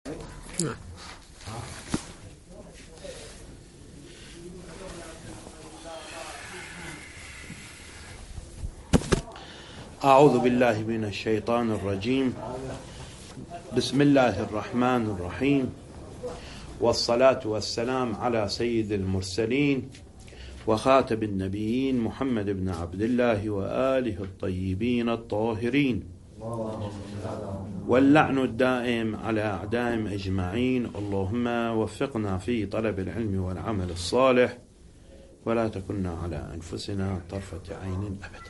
أعوذ بالله من الشيطان الرجيم. بسم الله الرحمن الرحيم، والصلاة والسلام على سيد المرسلين وخاتم النبيين محمد بن عبد الله وآله الطيبين الطاهرين، واللعن الدائم على أعدائهم أجمعين. اللهم وفقنا في طلب العلم والعمل الصالح، ولا تكلنا على أنفسنا طرفة عين أبدا.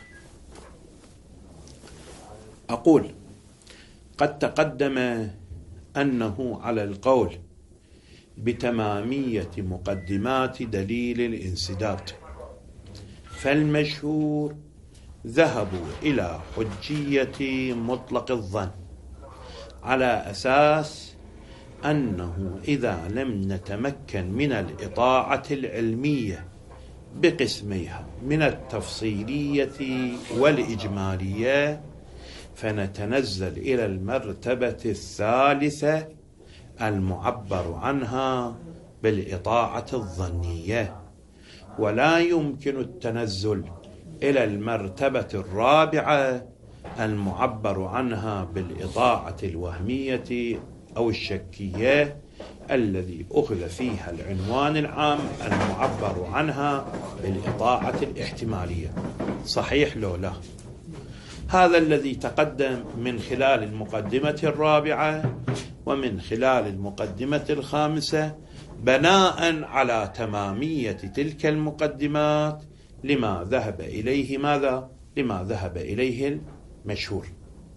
أقول: قد تقدم أنه على القول بتمامية مقدمات دليل الانسداد، فالمشهور ذهبوا إلى حجية مطلق الظن على أساس أنه إذا لم نتمكن من الإطاعة العلمية بقسميها من التفصيلية والإجمالية، فنتنزل إلى المرتبة الثالثة المعبر عنها بالإطاعة الظنية، ولا يمكن التنزل إلى المرتبة الرابعة المعبر عنها بالإطاعة الوهمية أو الشكية، الذي أخذ فيها العنوان العام المعبر عنها بالإطاعة الاحتمالية. صحيح لو لا؟ هذا الذي تقدم من خلال المقدمة الرابعة ومن خلال المقدمة الخامسة، بناء على تمامية تلك المقدمات لما ذهب إليه لما ذهب إليه المشهور.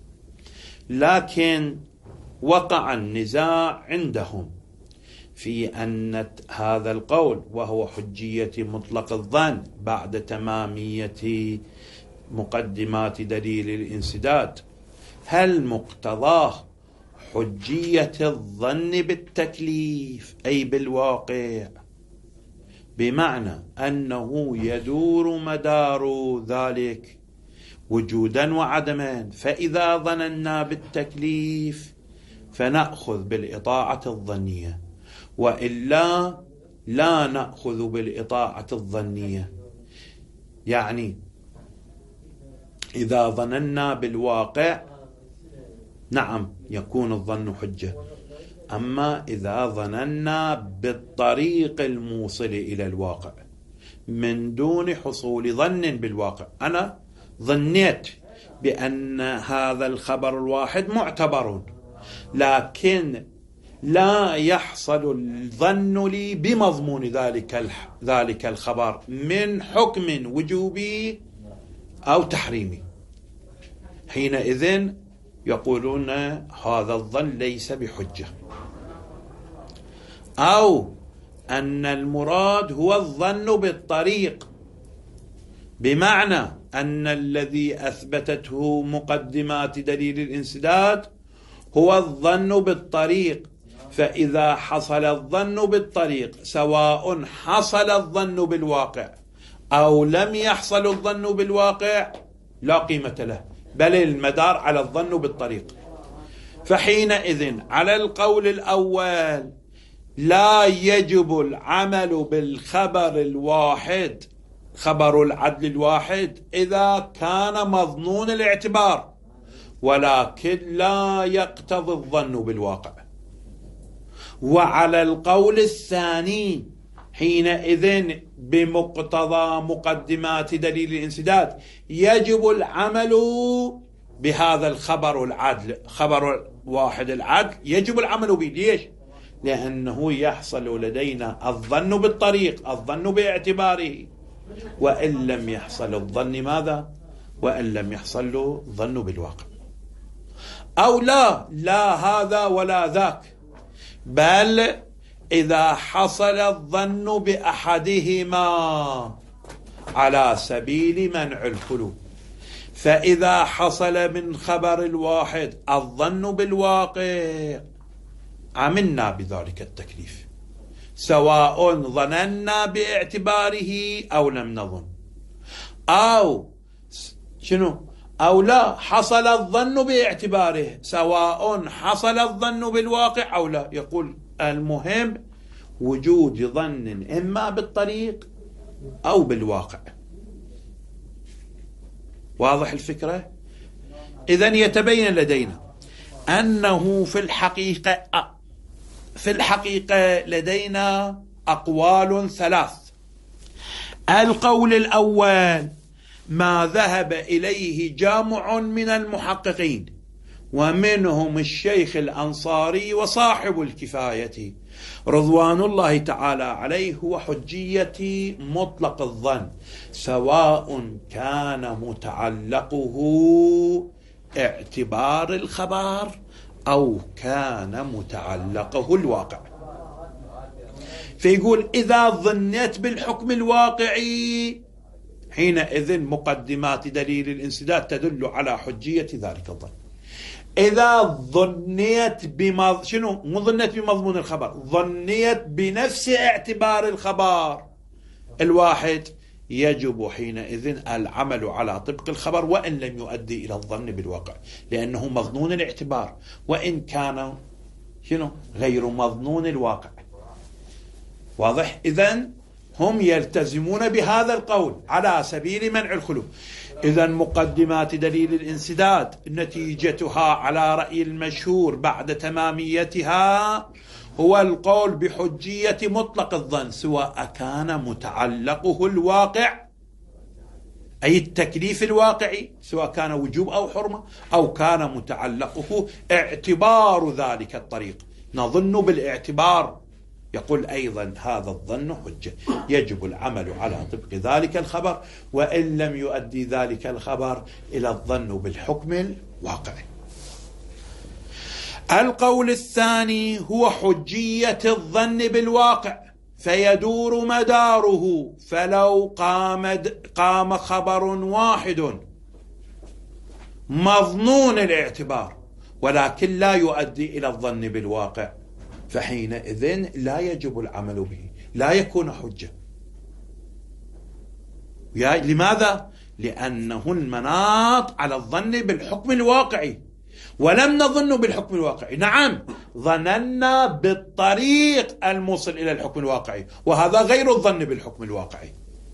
لكن وقع النزاع عندهم في أن هذا القول، وهو حجية مطلق الظن بعد تمامية مقدمات دليل الانسداد، هل مقتضاه حجية الظن بالتكليف أي بالواقع، بمعنى أنه يدور مدار ذلك وجودا وعدما، فإذا ظننا بالتكليف فنأخذ بالإطاعة الظنية، وإلا لا نأخذ بالإطاعة الظنية. يعني إذا ظننا بالواقع نعم يكون الظن حجة، أما إذا ظننا بالطريق الموصل إلى الواقع من دون حصول ظن بالواقع، أنا ظنيت بأن هذا الخبر الواحد معتبر، لكن لا يحصل الظن لي بمضمون ذلك الخبر من حكم وجوبي أو تحريمي، حينئذ يقولون هذا الظن ليس بحجة. أو أن المراد هو الظن بالطريق، بمعنى أن الذي أثبتته مقدمات دليل الانسداد هو الظن بالطريق، فإذا حصل الظن بالطريق سواء حصل الظن بالواقع أو لم يحصل الظن بالواقع لا قيمة له، بل المدار على الظن بالطريق. فحينئذ على القول الأول لا يجب العمل بالخبر الواحد، خبر العدل الواحد، إذا كان مظنون الاعتبار، ولكن لا يقتضي الظن بالواقع. وعلى القول الثاني حينئذ بمقتضى مقدمات دليل الانسداد يجب العمل بهذا الخبر العدل، خبر واحد العدل يجب العمل به. ليش؟ لأنه يحصل لدينا الظن بالطريق، الظن باعتباره، وإن لم يحصل الظن وإن لم يحصل له الظن بالواقع. أو لا هذا ولا ذاك، بل إذا حصل الظن بأحدهما على سبيل منع الخلو، فإذا حصل من خبر الواحد الظن بالواقع عملنا بذلك التكليف، سواء ظننا باعتباره أو لم نظن. أو لا، حصل الظن باعتباره، سواء حصل الظن بالواقع أو لا. يقول المهم وجود ظن إما بالطريق أو بالواقع. واضح الفكرة؟ إذن يتبين لدينا أنه في الحقيقة لدينا أقوال ثلاث. القول الأول ما ذهب إليه جامع من المحققين، ومنهم الشيخ الأنصاري وصاحب الكفاية رضوان الله تعالى عليه، هو حجية مطلق الظن، سواء كان متعلقه اعتبار الخبر أو كان متعلقه الواقع. فيقول إذا ظنيت بالحكم الواقعي حينئذ مقدمات دليل الانسداد تدل على حجية ذلك الظن. إذا ظنيت شنو؟ مو ظنيت بمضمون الخبر، ظنيت بنفس اعتبار الخبر الواحد، يجب حينئذ العمل على طبق الخبر وإن لم يؤدي إلى الظن بالواقع، لأنه مظنون الاعتبار وإن كان شنو؟ غير مظنون الواقع. واضح؟ إذن هم يلتزمون بهذا القول على سبيل منع الخلو. إذن مقدمات دليل الانسداد نتيجتها على رأي المشهور بعد تماميتها هو القول بحجية مطلق الظن، سواء كان متعلقه الواقع أي التكليف الواقعي، سواء كان وجوب أو حرمة، أو كان متعلقه اعتبار ذلك الطريق، نظن بالاعتبار. يقول أيضا هذا الظن حجة، يجب العمل على طبق ذلك الخبر وإن لم يؤدي ذلك الخبر إلى الظن بالحكم الواقعي. القول الثاني هو حجية الظن بالواقع، فيدور مداره، فلو قام خبر واحد مظنون الاعتبار ولكن لا يؤدي إلى الظن بالواقع، فحينئذ لا يجب العمل به، لا يكون حجة. لماذا؟ لأنه المناط على الظن بالحكم الواقعي، ولم نظن بالحكم الواقعي. نعم ظننا بالطريق الموصل إلى الحكم الواقعي، وهذا غير الظن بالحكم الواقعي.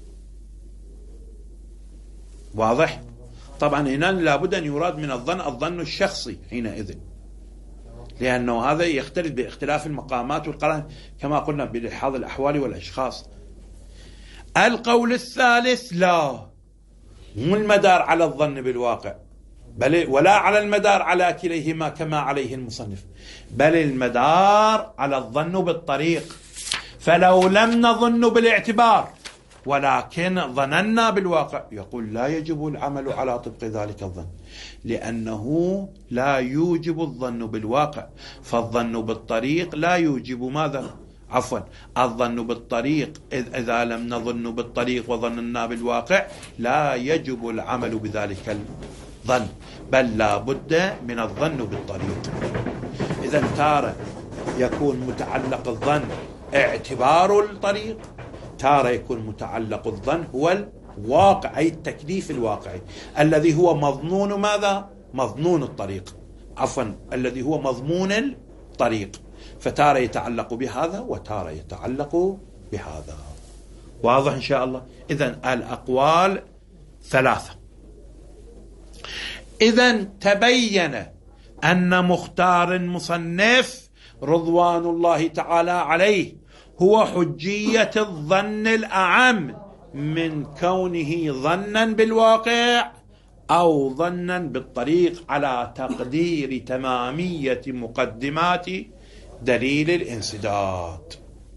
واضح؟ طبعا هنا لابد أن يراد من الظن الشخصي حينئذ، لأنه هذا يختلف باختلاف المقامات والقرائن كما قلنا بلحاظ الأحوال والأشخاص. القول الثالث لا، مو المدار على الظن بالواقع بل ولا على المدار على كليهما كما عليه المصنف، بل المدار على الظن بالطريق. فلو لم نظن بالاعتبار ولكن ظننا بالواقع، يقول لا يجب العمل على طبق ذلك الظن، لأنه لا يوجب الظن بالواقع، فالظن بالطريق لا يوجب ماذا؟ الظن بالطريق إذا لم نظن بالطريق وظننا بالواقع لا يجب العمل بذلك الظن، بل لا بد من الظن بالطريق. إذا تارة يكون متعلق الظن اعتبار الطريق، تارة يكون متعلق الظن هو الواقع أي التكليف الواقعي الذي هو مظنون ماذا؟ مظنون الطريق، الذي هو مضمون الطريق، فتارة يتعلق بهذا وتارة يتعلق بهذا. واضح إن شاء الله؟ إذن الأقوال ثلاثة. إذن تبين أن مختار المصنف رضوان الله تعالى عليه هو حجية الظن الأعم من كونه ظنا بالواقع أو ظنا بالطريق على تقدير تمامية مقدمات دليل الانسداد.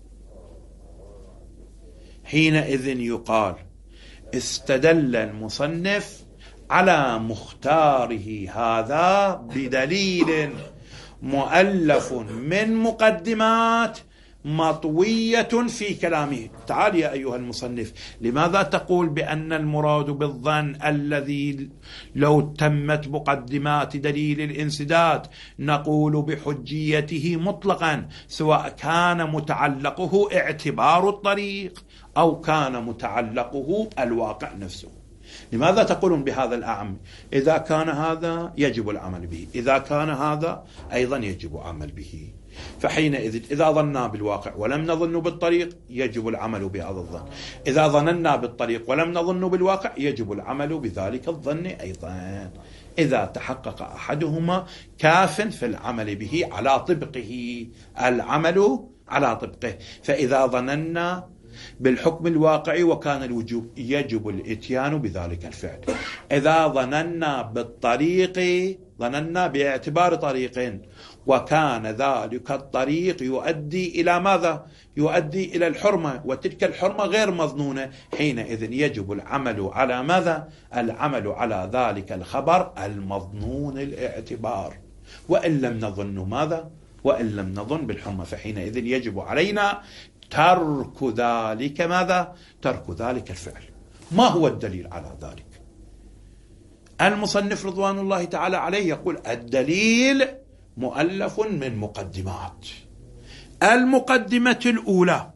حينئذ يقال استدل المصنف على مختاره هذا بدليل مؤلف من مقدمات مطوية في كلامه. تعال يا أيها المصنف، لماذا تقول بأن المراد بالظن الذي لو تمت مقدمات دليل الانسداد نقول بحجيته مطلقا، سواء كان متعلقه اعتبار الطريق أو كان متعلقه الواقع نفسه؟ لماذا تقولون بهذا الأعم؟ إذا كان هذا يجب العمل به، إذا كان هذا أيضا يجب العمل به. فحينئذ إذا ظننا بالواقع ولم نظن بالطريق يجب العمل بهذا الظن، إذا ظننا بالطريق ولم نظن بالواقع يجب العمل بذلك الظن أيضا، إذا تحقق أحدهما كاف في العمل به على طبقه، العمل على طبقه. فإذا ظننا بالحكم الواقعي وكان الوجوب يجب الاتيان بذلك الفعل. إذا ظننا بالطريق ظننا باعتبار طريق وكان ذلك الطريق يؤدي إلى ماذا؟ يؤدي إلى الحرمة، وتلك الحرمة غير مظنونة، حينئذ يجب العمل على ماذا؟ العمل على ذلك الخبر المظنون الاعتبار، وإن لم نظن ماذا؟ وإن لم نظن بالحرمة، فحينئذ يجب علينا ترك ذلك ماذا؟ ترك ذلك الفعل. ما هو الدليل على ذلك؟ المصنف رضوان الله تعالى عليه يقول الدليل مؤلف من مقدمات. المقدمة الأولى: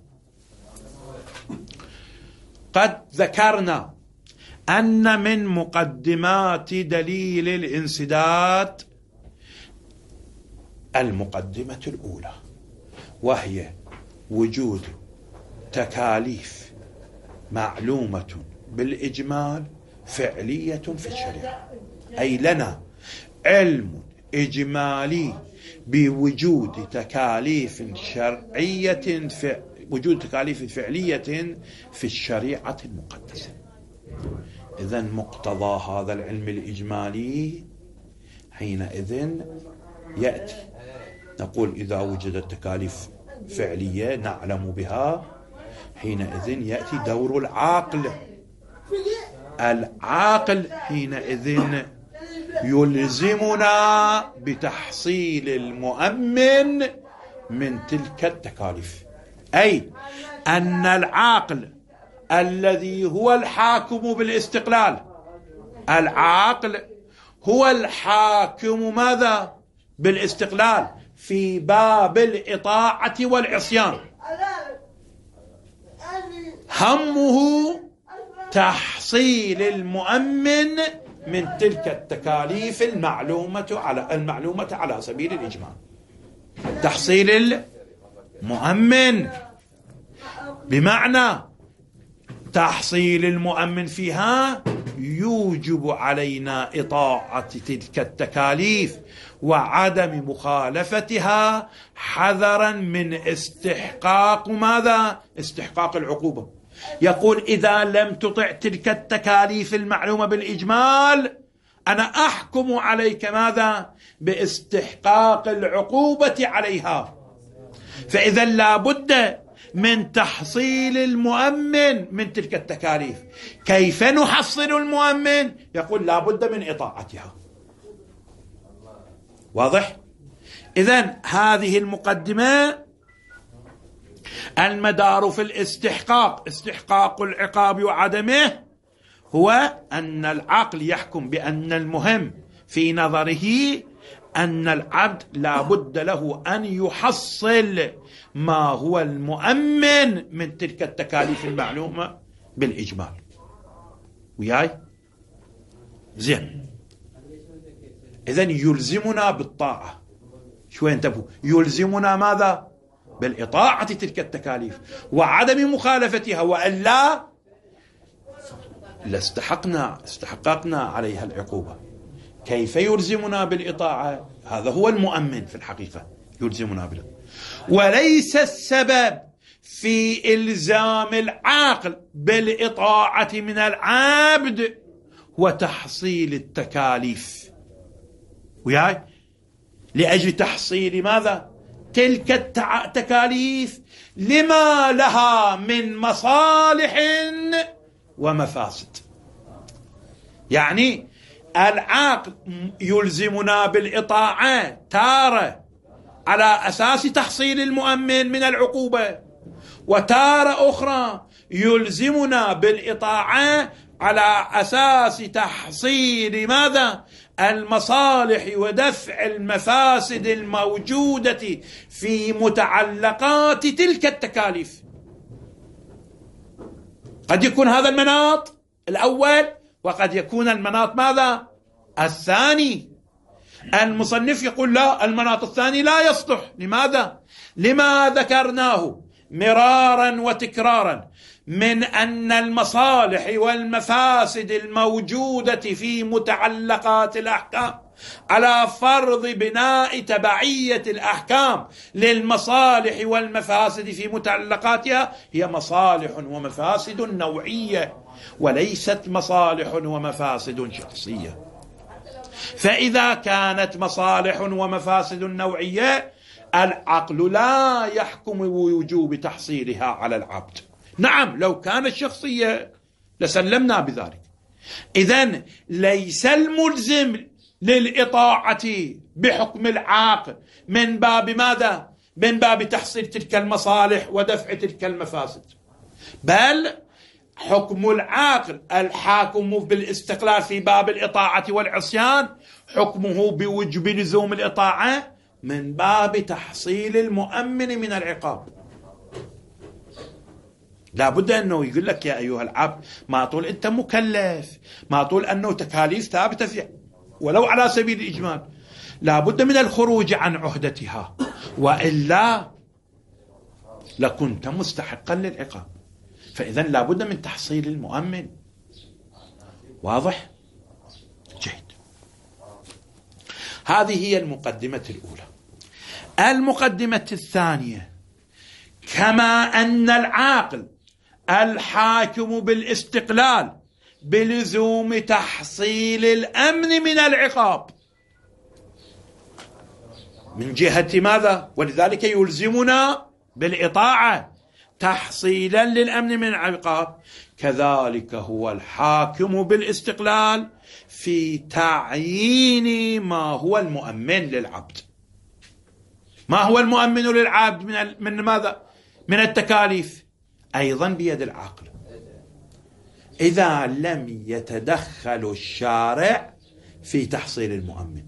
قد ذكرنا أن من مقدمات دليل الانسداد المقدمة الأولى، وهي وجود تكاليف معلومة بالإجمال فعلية في الشريعة، أي لنا علم إجمالي بوجود تكاليف شرعية وجود تكاليف فعلية في الشريعة المقدسة. إذن مقتضى هذا العلم الإجمالي حينئذ يأتي نقول إذا وجدت تكاليف فعلية نعلم بها، حينئذ يأتي دور العاقل. العاقل حينئذ يلزمنا بتحصيل المؤمن من تلك التكاليف، أي أن العاقل الذي هو الحاكم بالاستقلال، العاقل هو الحاكم ماذا؟ بالاستقلال في باب الإطاعة والعصيان، همه تحصيل المؤمن من تلك التكاليف المعلومة على سبيل الإجمال. تحصيل المؤمن بمعنى تحصيل المؤمن فيها يوجب علينا إطاعة تلك التكاليف وعدم مخالفتها حذرا من استحقاق ماذا؟ استحقاق العقوبة. يقول إذا لم تطع تلك التكاليف المعلومة بالإجمال أنا أحكم عليك ماذا؟ باستحقاق العقوبة عليها. فإذا لا بد من تحصيل المؤمن من تلك التكاليف. كيف نحصل المؤمن؟ يقول لا بد من إطاعتها. واضح؟ إذن هذه المقدمة المدار في الاستحقاق، استحقاق العقاب وعدمه، هو أن العقل يحكم بأن المهم في نظره أن العبد لا بد له أن يحصل ما هو المؤمن من تلك التكاليف المعلومة بالإجمال. وياي؟ زين. إذن يلزمنا بالطاعة. شوي انتبهوا، يلزمنا ماذا؟ بالإطاعة تلك التكاليف وعدم مخالفتها، وإلا استحققنا عليها العقوبة. كيف يلزمنا بالإطاعة؟ هذا هو المؤمن في الحقيقة، يلزمنا بالإطاعة. وليس السبب في إلزام العاقل بالإطاعة من العبد وتحصيل التكاليف. وياي؟ لأجل تحصيل ماذا؟ تلك التكاليف لما لها من مصالح ومفاسد. يعني العاقل يلزمنا بالإطاعة تارة على أساس تحصيل المؤمن من العقوبة، وتارة أخرى يلزمنا بالإطاعة على أساس تحصيل ماذا؟ المصالح ودفع المفاسد الموجودة في متعلقات تلك التكاليف. قد يكون هذا المناط الأول وقد يكون المناط ماذا؟ الثاني. المصنف يقول لا، المناط الثاني لا يصلح. لماذا؟ لما ذكرناه مرارا وتكرارا من أن المصالح والمفاسد الموجودة في متعلقات الأحكام على فرض بناء تبعية الأحكام للمصالح والمفاسد في متعلقاتها هي مصالح ومفاسد نوعية وليست مصالح ومفاسد شخصية. فإذا كانت مصالح ومفاسد نوعية العقل لا يحكم بوجوب تحصيلها على العبد. نعم لو كانت شخصية لسلمنا بذلك. إذن ليس الملزم للإطاعة بحكم العاقل من باب ماذا؟ من باب تحصيل تلك المصالح ودفع تلك المفاسد، بل حكم العاقل الحاكم بالاستقلال في باب الإطاعة والعصيان حكمه بوجب لزوم الإطاعة من باب تحصيل المؤمن من العقاب. لا بد أنه يقول لك يا أيها العبد ما طول أنت مكلف، ما طول أنه تكاليف ثابتة في ولو على سبيل الإجمال، لا بد من الخروج عن عهدتها وإلا لكنت مستحقا للعقاب. فإذا لا بد من تحصيل المؤمن. واضح؟ جيد. هذه هي المقدمة الأولى. المقدمة الثانية: كما أن العاقل الحاكم بالاستقلال بلزوم تحصيل الأمن من العقاب من جهة ماذا؟ ولذلك يلزمنا بالإطاعة تحصيلا للأمن من العقاب، كذلك هو الحاكم بالاستقلال في تعيين ما هو المؤمن للعبد. ما هو المؤمن للعبد من ماذا؟ من التكاليف، أيضا بيد العاقل إذا لم يتدخل الشارع في تحصيل المؤمن،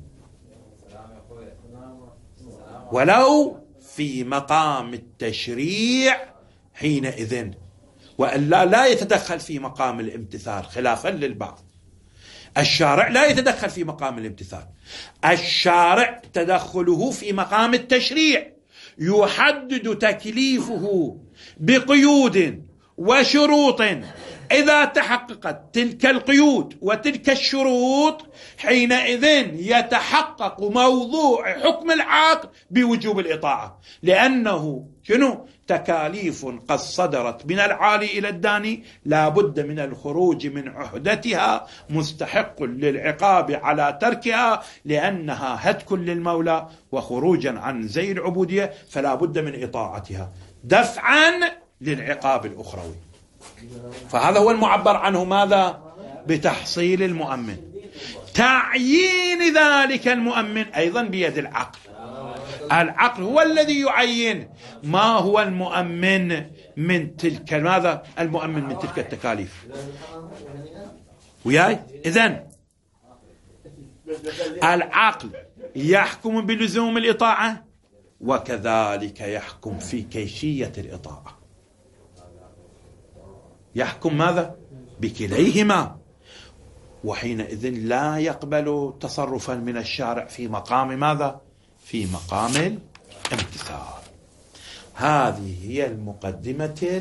ولو في مقام التشريع حينئذ، وإلا لا يتدخل في مقام الامتثال خلافا للبعض. الشارع لا يتدخل في مقام الامتثال، الشارع تدخله في مقام التشريع، يحدد تكليفه بقيود وشروط، إذا تحققت تلك القيود وتلك الشروط حينئذ يتحقق موضوع حكم العاقل بوجوب الإطاعة، لأنه تكاليف قد صدرت من العالي إلى الداني لا بد من الخروج من عهدتها، مستحق للعقاب على تركها لأنها هتك للمولى وخروجا عن زي العبودية، فلا بد من إطاعتها دفعا للعقاب الأخروي. فهذا هو المعبر عنه ماذا؟ بتحصيل المؤمن. تعيين ذلك المؤمن أيضا بيد العقل. العقل هو الذي يعين ما هو المؤمن من تلك ماذا؟ المؤمن من تلك التكاليف. وياي؟ إذن العقل يحكم بلزوم الإطاعة وكذلك يحكم في كيفية الإطاعة. يحكم ماذا؟ بكليهما، وحينئذ لا يقبل تصرفا من الشارع في مقام ماذا؟ في مقام الامتثال. هذه هي المقدمة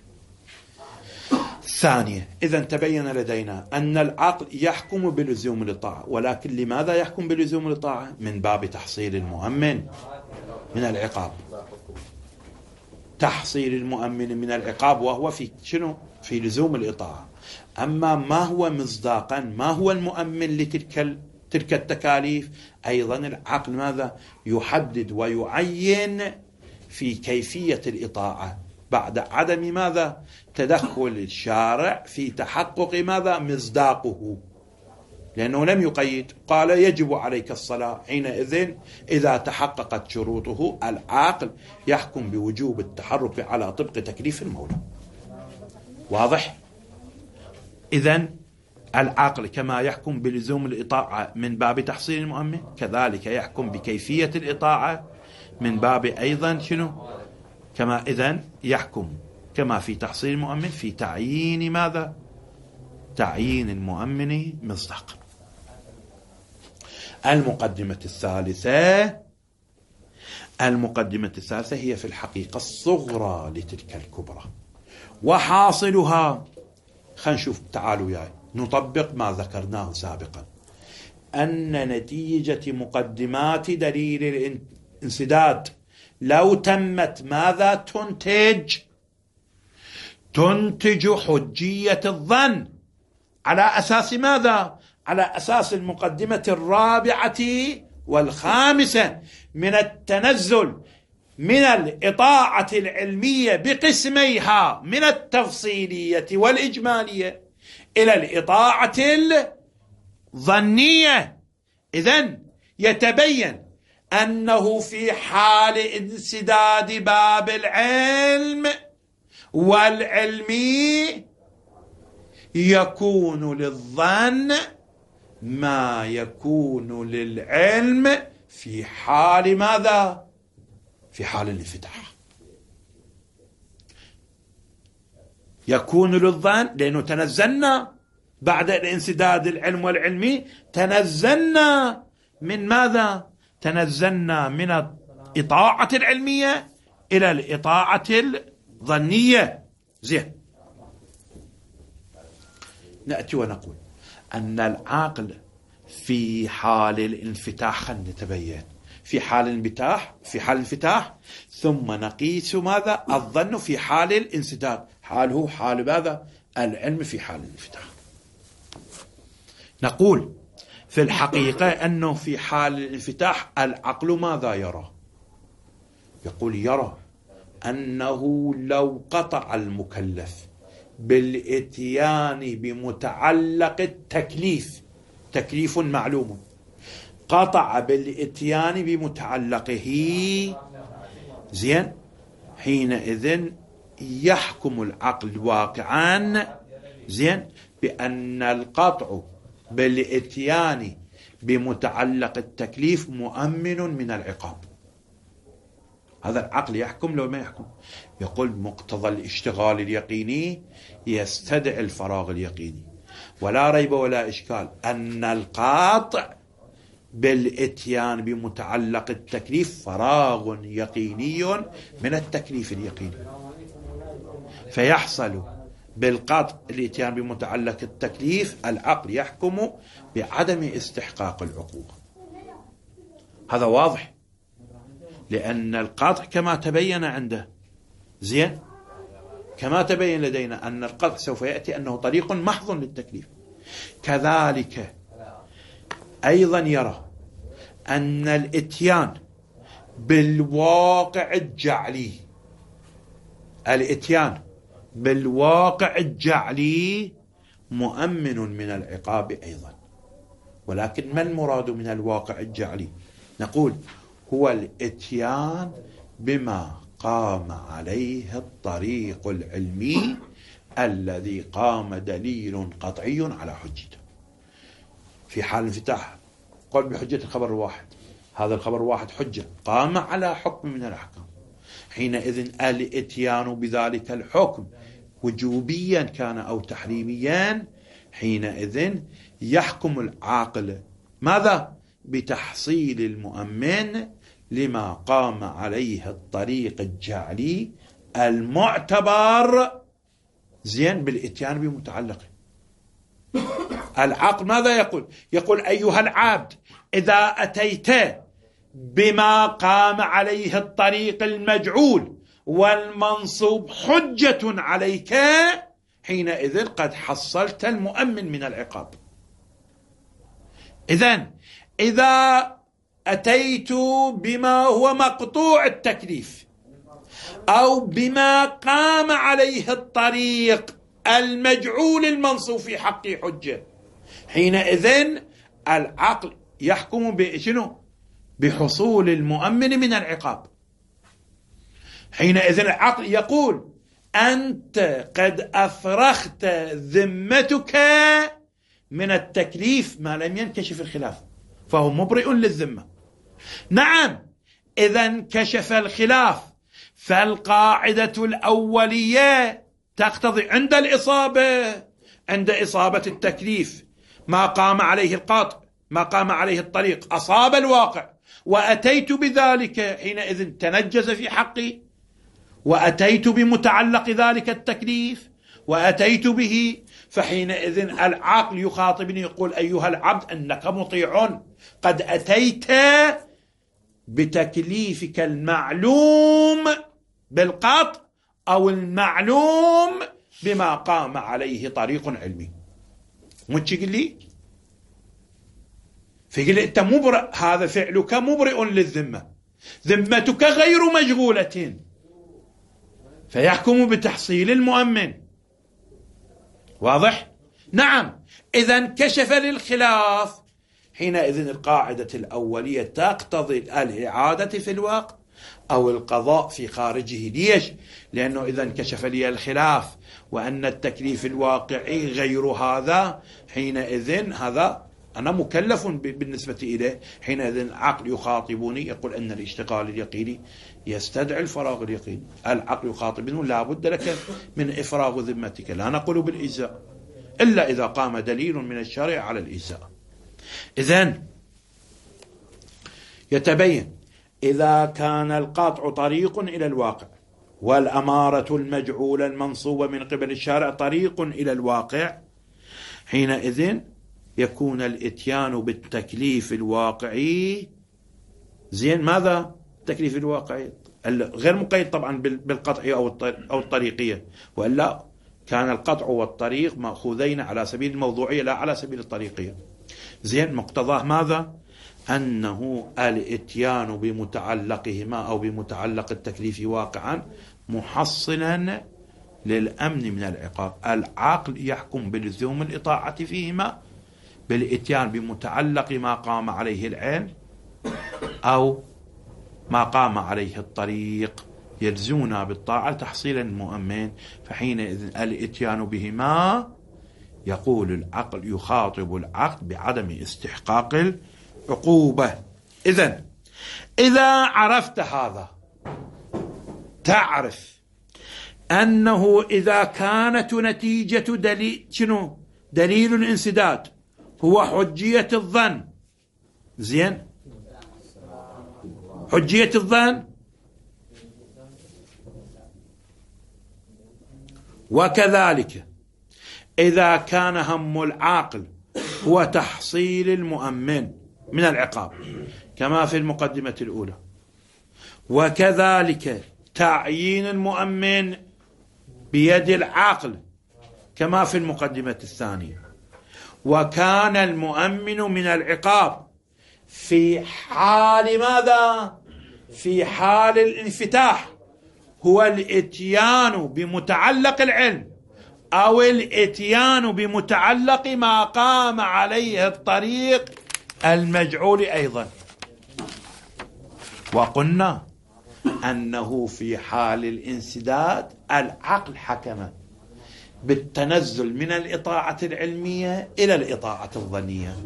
الثانية. إذن تبين لدينا أن العقل يحكم بلزوم الطاعة، ولكن لماذا يحكم بلزوم الطاعة؟ من باب تحصيل المؤمن من العقاب، تحصيل المؤمن من العقاب، وهو في شنو؟ في لزوم الإطاعة. أما ما هو مصداقا، ما هو المؤمن لتلك التكاليف، أيضا العقل ماذا؟ يحدد ويعين في كيفية الإطاعة بعد عدم ماذا؟ تدخل الشارع في تحقق ماذا؟ مصداقه، لأنه لم يقيد، قال يجب عليك الصلاة، حينئذ إذا تحققت شروطه العاقل يحكم بوجوب التحرك على طبق تكليف المولى. واضح؟ إذن العقل كما يحكم بلزوم الإطاعة من باب تحصيل المؤمن، كذلك يحكم بكيفية الإطاعة من باب أيضا كما إذن يحكم كما في تحصيل المؤمن في تعيين ماذا؟ تعيين المؤمن مصداقا. المقدمة الثالثة هي في الحقيقة الصغرى لتلك الكبرى، وحاصلها خلينا نشوف، تعالوا ياي نطبق ما ذكرناه سابقا، أن نتيجة مقدمات دليل الانسداد لو تمت ماذا تنتج حجية الظن على أساس ماذا؟ على أساس المقدمة الرابعة والخامسة من التنزل من الإطاعة العلمية بقسميها من التفصيلية والإجمالية إلى الإطاعة الظنية. إذن يتبين أنه في حال انسداد باب العلم والعلمي يكون للظن ما يكون للعلم في حال ماذا؟ في حال الانفتاح. يكون للظن لأنه تنزلنا بعد الانسداد العلم والعلمي، تنزلنا من ماذا؟ تنزلنا من الإطاعة العلمية إلى الإطاعة الظنية. زين، نأتي ونقول أن العقل في حال الانفتاح، خلينا نتبين في حال الانفتاح ثم نقيس ماذا؟ الظن في حال الانسداد، حاله حال ماذا؟ العلم في حال الانفتاح. نقول في الحقيقة أنه في حال الانفتاح العقل ماذا يرى؟ يقول يرى أنه لو قطع المكلف بالإتيان بمتعلق التكليف، تكليف معلوم، قطع بالإتيان بمتعلقه، زين، حينئذ يحكم العقل واقعا، زين، بأن القطع بالإتيان بمتعلق التكليف مؤمن من العقاب. هذا العقل يحكم لو ما يحكم؟ يقول مقتضى الاشتغال اليقيني يستدعي الفراغ اليقيني، ولا ريب ولا إشكال أن القاطع بالإتيان بمتعلق التكليف فراغ يقيني من التكليف اليقيني، فيحصل بالقطع الإتيان بمتعلق التكليف العقل يحكم بعدم استحقاق العقوبة. هذا واضح، لأن القطع كما تبين عنده، زين، كما تبين لدينا أن القطع سوف يأتي أنه طريق محض للتكليف، كذلك أيضا يرى أن الإتيان بالواقع الجعلي، الإتيان بالواقع الجعلي مؤمن من العقاب أيضا. ولكن ما المراد من الواقع الجعلي؟ نقول هو الإتيان بما قام عليه الطريق العلمي الذي قام دليل قطعي على حجته. في حال الانفتاح قل بحجة الخبر الواحد، هذا الخبر الواحد حجة قام على حكم من الأحكام، حينئذ الإتيان بذلك الحكم وجوبيا كان أو تحريميا، حينئذ يحكم العاقل ماذا؟ بتحصيل المؤمن لما قام عليه الطريق الجعلي المعتبر، زين، بالإتيان بمتعلقه. العقل ماذا يقول؟ يقول أيها العبد إذا أتيت بما قام عليه الطريق المجعول والمنصوب حجة عليك، حينئذ قد حصلت المؤمن من العقاب. إذن إذا أتيت بما هو مقطوع التكليف أو بما قام عليه الطريق المجعول المنصوب في حقه حجة، حينئذ العقل يحكم بشنو؟ بحصول المؤمن من العقاب. حينئذ العقل يقول أنت قد أفرغت ذمتك من التكليف ما لم ينكشف الخلاف، فهو مبرئ للذمة. نعم، إذا انكشف الخلاف فالقاعدة الأولية تقتضي عند الإصابة عند إصابة التكليف ما قام عليه القاطع، ما قام عليه الطريق، أصاب الواقع وأتيت بذلك، حينئذ تنجز في حقي، وأتيت بمتعلق ذلك التكليف وأتيت به، فحينئذ العقل يخاطبني يقول أيها العبد أنك مطيع، قد أتيت بتكليفك المعلوم بالقطع أو المعلوم بما قام عليه طريق علمي. مش يقول لي فيقول لي أنت مبرئ، هذا فعلك مبرئ للذمة، ذمتك غير مشغولة، فيحكم بتحصيل المؤمن. واضح؟ نعم. إذا انكشف للخلاف، حينئذ القاعدة الأولية تقتضي الإعادة في الوقت أو القضاء في خارجه. ليش؟ لأنه إذا انكشف لي الخلاف وأن التكليف الواقعي غير هذا، حينئذ هذا أنا مكلف بالنسبة إليه. حينئذ العقل يخاطبني يقول أن الاشتغال اليقيني يستدعي الفراغ اليقيني. العقل يخاطبني لا بد لك من إفراغ ذمتك، لا نقول بالإجزاء إلا إذا قام دليل من الشرع على الإجزاء. إذن يتبين إذا كان القطع طريق إلى الواقع والأمارة المجعولة المنصوبة من قبل الشارع طريق إلى الواقع، حينئذ يكون الإتيان بالتكليف الواقعي زين. ماذا التكليف الواقعي؟ غير مقيد طبعا بالقطع أو الطريقية، وإلا كان القطع والطريق مأخوذين على سبيل الموضوعية لا على سبيل الطريقية. زين، مقتضاه ماذا؟ أنه الإتيان بمتعلقهما أو بمتعلق التكليف واقعا محصلا للأمن من العقاب. العقل يحكم بلزوم الإطاعة فيهما بالإتيان بمتعلق ما قام عليه العلم أو ما قام عليه الطريق، يلزمنا بالطاعة تحصيلا المؤمن. فحينئذ الإتيان بهما يقول العقل يخاطب العقل بعدم استحقاق العقوبة. إذا عرفت هذا تعرف أنه إذا كانت نتيجة دليل الانسداد هو حجية الظن. زين، حجية الظن، وكذلك إذا كان هم العاقل هو تحصيل المؤمن من العقاب كما في المقدمة الأولى، وكذلك تعيين المؤمن بيد العاقل كما في المقدمة الثانية، وكان المؤمن من العقاب في حال ماذا؟ في حال الانفتاح هو الاتيان بمتعلق العلم أو الاتيان بمتعلق ما قام عليه الطريق المجعول أيضا. وقلنا أنه في حال الانسداد العقل حكم بالتنزل من الإطاعة العلمية إلى الإطاعة الظنية.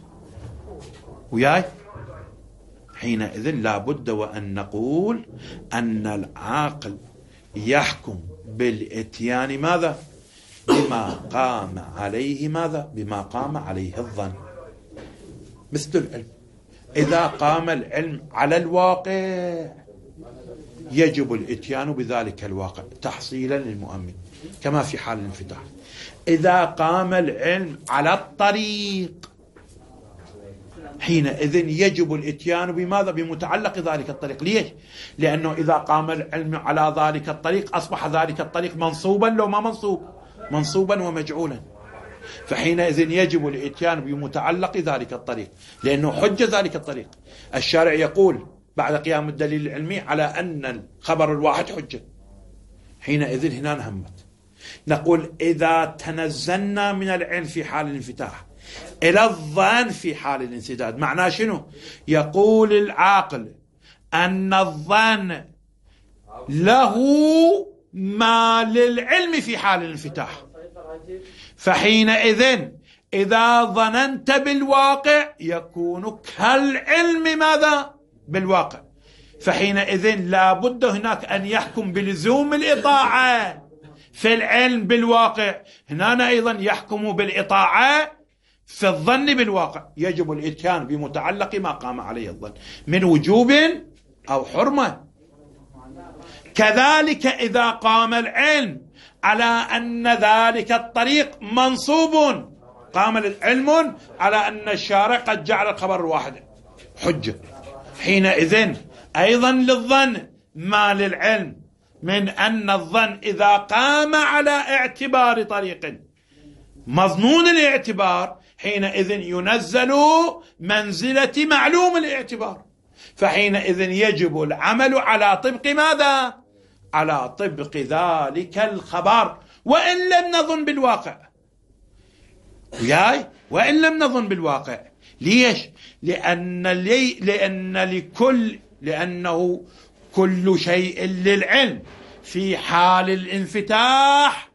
وياي؟ حينئذ لا بد وأن نقول أن العاقل يحكم بالإتيان ماذا؟ بما قام عليه ماذا؟ بما قام عليه الظن. مثل العلم، إذا قام العلم على الواقع يجب الإتيان بذلك الواقع تحصيلا للمؤمن كما في حال الانفتاح. إذا قام العلم على الطريق حينئذ يجب الإتيان بماذا؟ بمتعلق ذلك الطريق. ليش؟ لأنه إذا قام العلم على ذلك الطريق أصبح ذلك الطريق منصوبا، لو ما منصوب منصوبا ومجعولا، فحينئذ يجب الإتيان بمتعلق ذلك الطريق لأنه حجة ذلك الطريق. الشارع يقول بعد قيام الدليل العلمي على أن الخبر الواحد حجة، حينئذ هنا نهمت نقول إذا تنزلنا من العلم في حال الانفتاح إلى الظن في حال الانسداد، معناه شنو؟ يقول العاقل أن الظن له ما للعلم في حال الانفتاح، فحينئذ إذا ظننت بالواقع يكون كالعلم ماذا؟ بالواقع، فحينئذ لا بد هناك أن يحكم بلزوم الإطاعة في العلم بالواقع، هنا أيضا يحكم بالإطاعة في الظن بالواقع. يجب الإتيان بمتعلق ما قام عليه الظن من وجوب أو حرمة. كذلك إذا قام العلم على أن ذلك الطريق منصوب، قام العلم على أن الشارع قد جعل الخبر الواحد حجة، حينئذ أيضا للظن ما للعلم من أن الظن إذا قام على اعتبار طريق مظنون الاعتبار حينئذ ينزل منزلة معلوم الاعتبار، فحينئذ يجب العمل على طبق ماذا؟ على طبق ذلك الخبر وإن لم نظن بالواقع. وإن لم نظن بالواقع. ليش؟ لأنه كل شيء للعلم في حال الانفتاح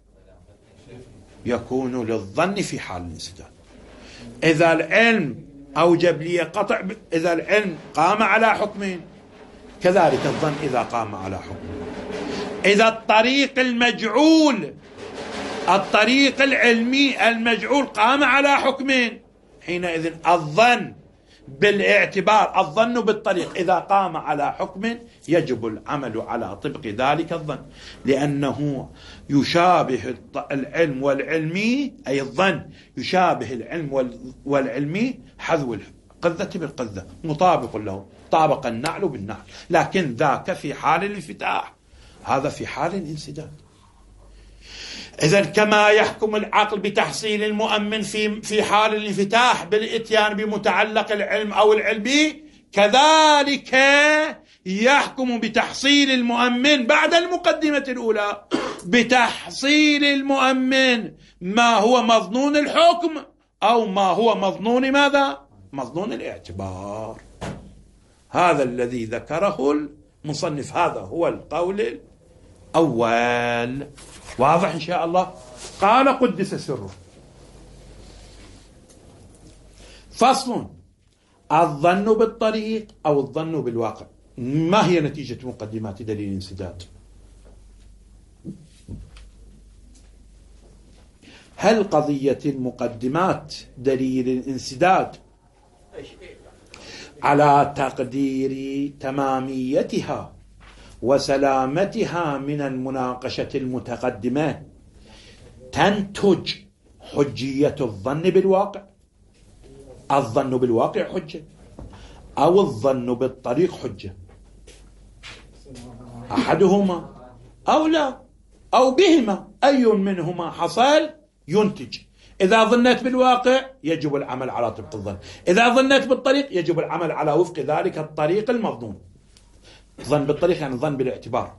يكون للظن في حال الانسداد. إذا العلم أوجب لي قطع، إذا العلم قام على حكم كذلك الظن إذا قام على حكم. إذا الطريق المجعول، الطريق العلمي المجعول قام على حكمين، حينئذ الظن بالاعتبار، الظن بالطريق إذا قام على حكم يجب العمل على طبق ذلك الظن، لأنه يشابه العلم والعلمي، أي الظن يشابه العلم والعلمي حذو القذة بالقذة، مطابق له، طابق النعل بالنعل، لكن ذاك في حال الانفتاح، هذا في حال الانسداد. إذن كما يحكم العقل بتحصيل المؤمن في حال الانفتاح بالإتيان بمتعلق العلم أو العلمي، كذلك يحكم بتحصيل المؤمن بعد المقدمة الأولى بتحصيل المؤمن ما هو مظنون الحكم أو ما هو مظنون ماذا؟ مظنون الاعتبار. هذا الذي ذكره المصنف، هذا هو القول الأول. واضح إن شاء الله؟ قال قدس سره. فصل: الظن بالطريق أو الظن بالواقع. ما هي نتيجة مقدمات دليل الانسداد؟ هل قضية المقدمات دليل الانسداد على تقدير تماميتها وسلامتها من المناقشة المتقدمة تنتج حجية الظن بالواقع؟ الظن بالواقع حجة أو الظن بالطريق حجة؟ أحدهما أو لا أو بهما، أي منهما حصل ينتج. إذا ظنيت بالواقع يجب العمل على طبق الظن، إذا ظنيت بالطريق يجب العمل على وفق ذلك الطريق المظنون. ظن بالطريق يعني ظن بالاعتبار.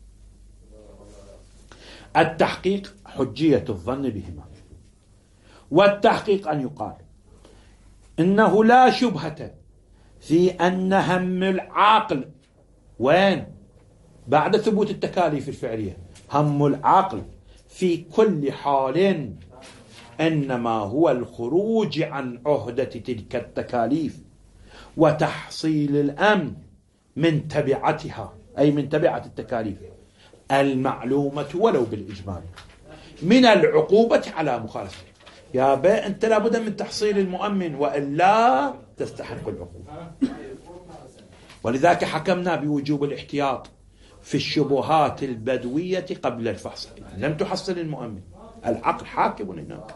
التحقيق حجية الظن بهما. والتحقيق أن يقال إنه لا شبهة في أن هم العاقل وين؟ بعد ثبوت التكاليف الفعلية، هم العاقل في كل حال إنما هو الخروج عن عهدة تلك التكاليف وتحصيل الأمن من تبعتها، أي من تبعة التكاليف المعلومة ولو بالإجمال من العقوبة على مخالفة. يا با أنت لابد من تحصيل المؤمن وإلا تستحق العقوبة. ولذلك حكمنا بوجوب الاحتياط في الشبهات البدوية قبل الفحص. لم تحصل المؤمن، العقل حاكم هناك.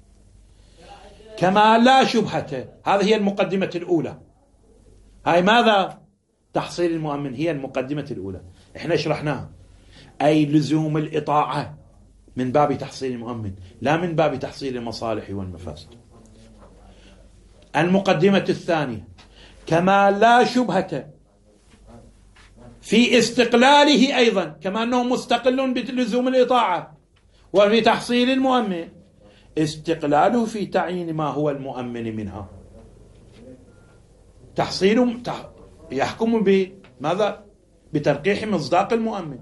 كما لا شبهة، هذه هي المقدمة الأولى. هاي ماذا؟ تحصيل المؤمن هي المقدمة الأولى، احنا شرحناها، أي لزوم الإطاعة من باب تحصيل المؤمن لا من باب تحصيل المصالح والمفاسد. المقدمة الثانية: كما لا شبهة في استقلاله أيضا، كما أنه مستقل بلزوم الإطاعة وفي تحصيل المؤمن، استقلاله في تعيين ما هو المؤمن منها. تحصيل يحكم بماذا؟ بترقيح مصداق المؤمن.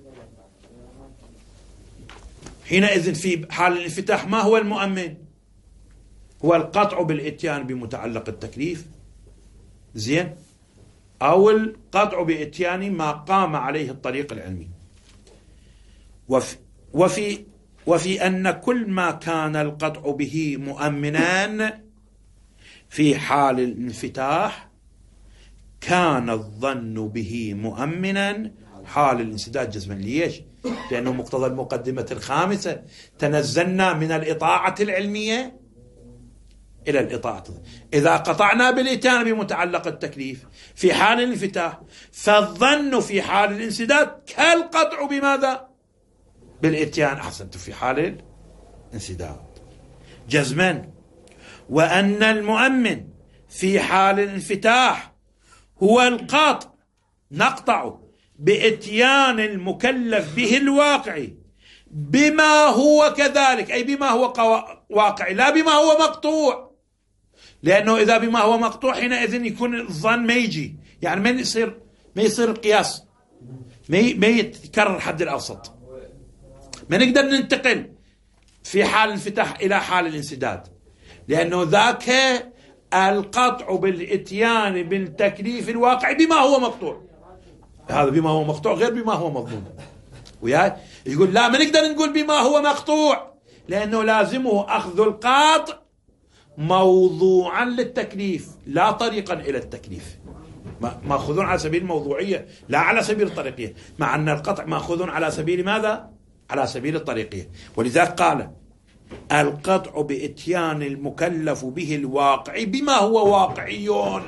حينئذ في حال الانفتاح ما هو المؤمن؟ هو القطع بالإتيان بمتعلق التكليف، زين، أو القطع بإتيان ما قام عليه الطريق العلمي. وفي أن كل ما كان القطع به مؤمنا في حال الانفتاح كان الظن به مؤمنا حال الانسداد جزما. ليش؟ لأنه مقتضى المقدمة الخامسة تنزلنا من الإطاعة العلمية إلى الإطاعة. إذا قطعنا بالإتيان بمتعلق التكليف في حال الانفتاح فالظن في حال الانسداد كالقطع بماذا؟ بالإتيان. أحسنت، في حال الانسداد جزما. وأن المؤمن في حال الانفتاح هو القاطع، نقطع بإتيان المكلف به الواقعي بما هو كذلك، أي بما هو واقعي لا بما هو مقطوع، لأنه إذا بما هو مقطوع حينئذ يكون الظن ما يجي، يعني ما يصير القياس، ما يتكرر حد الأوسط، ما نقدر ننتقل في حال الانفتاح إلى حال الانسداد، لأنه ذاك القطع بالإتيان بالتكليف الواقعي بما هو مقطوع. هذا بما هو مقطوع غير بما هو مضمون. وياي يقول لا، ما نقدر نقول بما هو مقطوع، لأنه لازمه أخذ القاطع موضوعا للتكليف لا طريقا إلى التكليف، مأخذون على سبيل الموضوعية لا على سبيل الطريقية، مع أن القطع مأخذون على سبيل ماذا؟ على سبيل الطريقية. ولذلك قال القطع بإتيان المكلف به الواقعي بما هو واقعي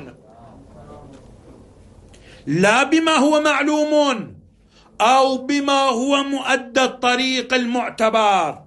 لا بما هو معلوم أو بما هو مؤدى الطريق المعتبر،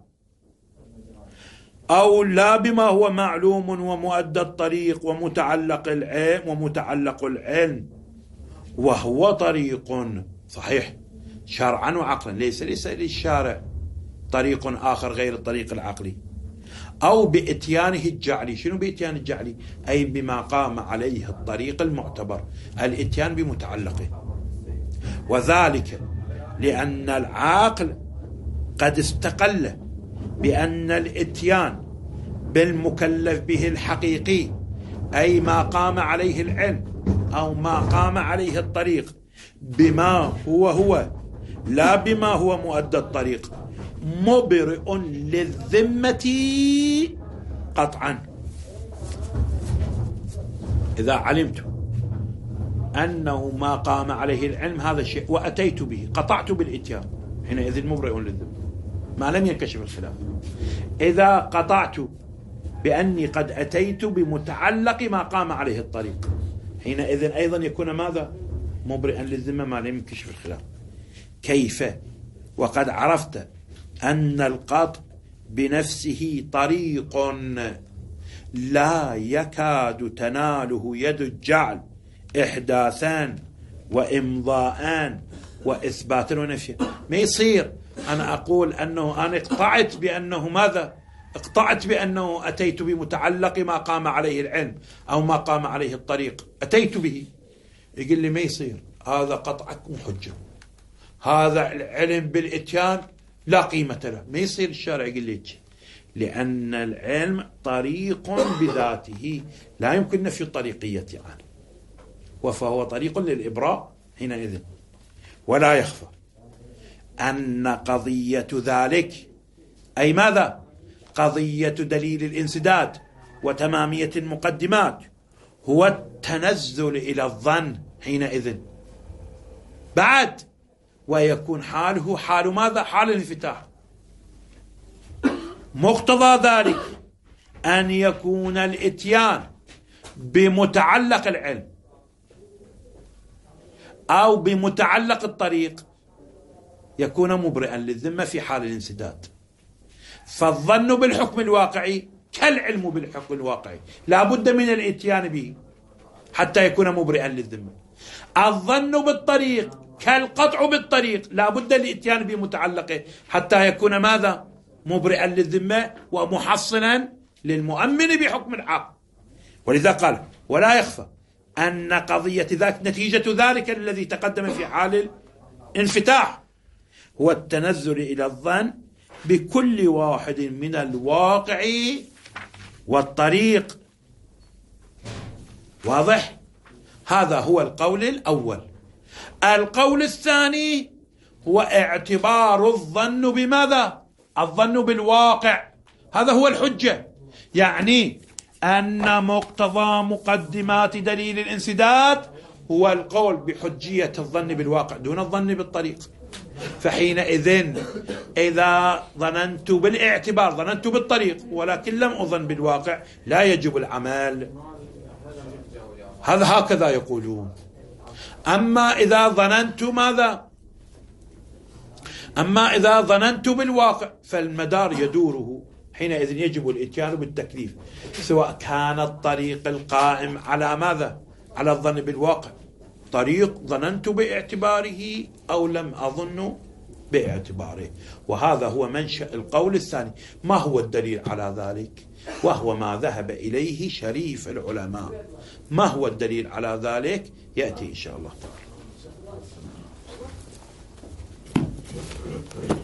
أو لا بما هو معلوم ومؤدى الطريق ومتعلق العلم وهو طريق صحيح شرعا وعقلا، ليس للشارع طريق آخر غير الطريق العقلي، أو بإتيانه الجعلي. شنو بإتيان الجعلي؟ أي بما قام عليه الطريق المعتبر، الإتيان بمتعلقه. وذلك لأن العاقل قد استقل بأن الإتيان بالمكلف به الحقيقي أي ما قام عليه العلم أو ما قام عليه الطريق بما هو لا بما هو مؤدى الطريق مبرئ للذمة قطعا. إذا علمت أنه ما قام عليه العلم هذا الشيء وأتيت به قطعت بالإتيان حينئذ مبرئ للذمة ما لم ينكشف الخلاف. إذا قطعت بأني قد أتيت بمتعلق ما قام عليه الطريق حينئذ أيضا يكون ماذا؟ مبرئا للذمة ما لم ينكشف الخلاف. كيف وقد عرفت أن القطع بنفسه طريق لا يكاد تناله يد الجعل إحداثان وإمضاءان وإثبات ونفي. ما يصير أنا أقول أنه أنا اقطعت بأنه ماذا؟ اقطعت بأنه أتيت بمتعلق ما قام عليه العلم أو ما قام عليه الطريق أتيت به. يقول لي ما يصير، هذا قطعك حجة، هذا العلم بالإتيان لا قيمة له. ما يصير الشارع يقول لي لأن العلم طريق بذاته لا يمكن نفي الطريقية عنه، فهو طريق للإبراء حينئذ. ولا يخفى أن قضية ذلك أي ماذا؟ قضية دليل الانسداد وتمامية المقدمات هو التنزل إلى الظن حينئذ بعد، ويكون حاله حال ماذا؟ حال الانفتاح. مقتضى ذلك أن يكون الإتيان بمتعلق العلم أو بمتعلق الطريق يكون مبرئا للذمة في حال الانسداد. فالظن بالحكم الواقعي كالعلم بالحكم الواقعي لا بد من الإتيان به حتى يكون مبرئا للذمة. الظن بالطريق كالقطع بالطريق لا بد الإتيان بمتعلقه حتى يكون ماذا؟ مبرئا للذمة ومحصنا للمؤمن بحكم الحق. ولذا قال ولا يخفى أن قضية ذاك نتيجة ذلك الذي تقدم في حال الانفتاح هو التنزل إلى الظن بكل واحد من الواقع والطريق. واضح؟ هذا هو القول الأول. القول الثاني هو اعتبار الظن بماذا؟ الظن بالواقع، هذا هو الحجة. يعني أن مقتضى مقدمات دليل الانسداد هو القول بحجية الظن بالواقع دون الظن بالطريق. فحينئذ إذا ظننت بالاعتبار ظننت بالطريق ولكن لم أظن بالواقع لا يجب العمل. هذا هكذا يقولون. أما إذا ظننت ماذا؟ أما إذا ظننت بالواقع فالمدار يدوره، حينئذ يجب الإتيان بالتكليف، سواء كان الطريق القائم على ماذا؟ على الظن بالواقع، طريق ظننت باعتباره أو لم أظن باعتباره. وهذا هو منشأ القول الثاني. ما هو الدليل على ذلك؟ وهو ما ذهب إليه شريف العلماء. ما هو الدليل على ذلك؟ يأتي إن شاء الله تعالى.